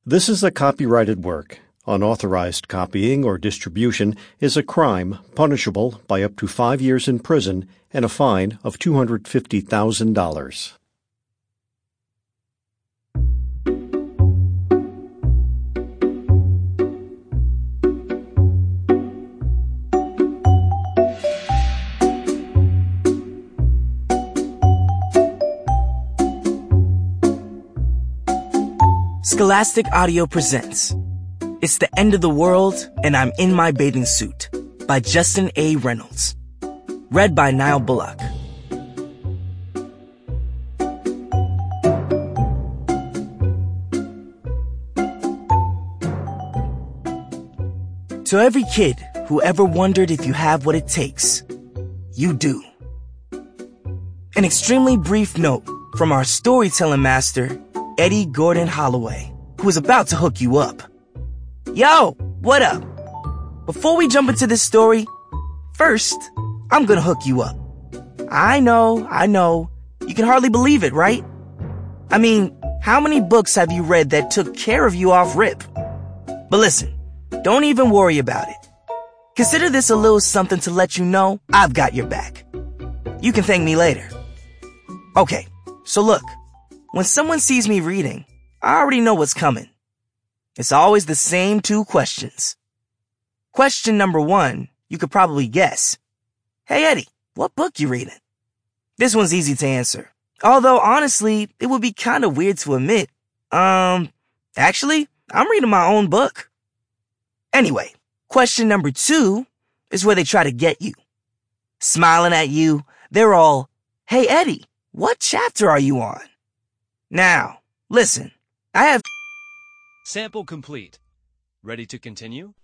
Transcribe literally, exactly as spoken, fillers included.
This is a copyrighted work. Unauthorized copying or distribution is a crime punishable by up to five years in prison and a fine of two hundred fifty thousand dollars. Scholastic Audio presents It's the End of the World and I'm in My Bathing Suit by Justin A. Reynolds. Read by Niall Bullock. To every kid who ever wondered if you have what it takes, you do. An extremely brief note from our storytelling master, Eddie Gordon Holloway, who is about to hook you up. Yo, what up? Before we jump into this story, first, I'm gonna hook you up. I know, I know, you can hardly believe it, right? I mean, how many books have you read that took care of you off rip? But listen, don't even worry about it. Consider this a little something to let you know I've got your back. You can thank me later. Okay, so look. When someone sees me reading, I already know what's coming. It's always the same two questions. Question number one, you could probably guess. Hey Eddie, what book you reading? This one's easy to answer. Although honestly, it would be kind of weird to admit. Um, actually, I'm reading my own book. Anyway, question number two is where they try to get you. Smiling at you, they're all, hey Eddie, what chapter are you on? Now, listen, I have... Sample complete. Ready to continue?